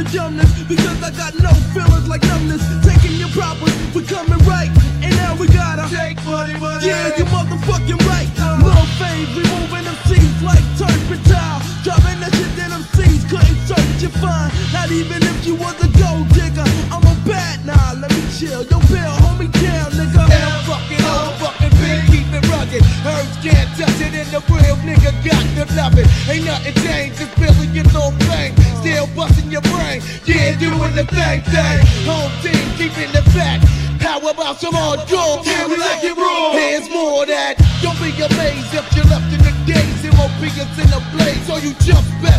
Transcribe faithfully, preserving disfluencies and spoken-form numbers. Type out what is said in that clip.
dumbness, because I got no feelings like numbness. Taking your problems, we coming right, and now we gotta take money, money. Yeah, you motherfucking right. Little fame, we moving them seeds like turpentine. Dropping that shit that them seeds couldn't search you find. Not even if you was a gold digger. I'm a bad, nah, let me chill. Yo, Bill, hold me down, nigga. And I'm fucking on, fucking big, keep it rugged. Herbs can't touch it, and the real nigga got to love it. Ain't nothing changed, just building your little thing. Still busting your brain, yeah, doing the thing thing. Home team, keeping the fact. How about some hardcore? Yeah, we like it raw. Here's more of that. Don't be amazed if you're left in the days. It won't be us in a blaze, so you jump back.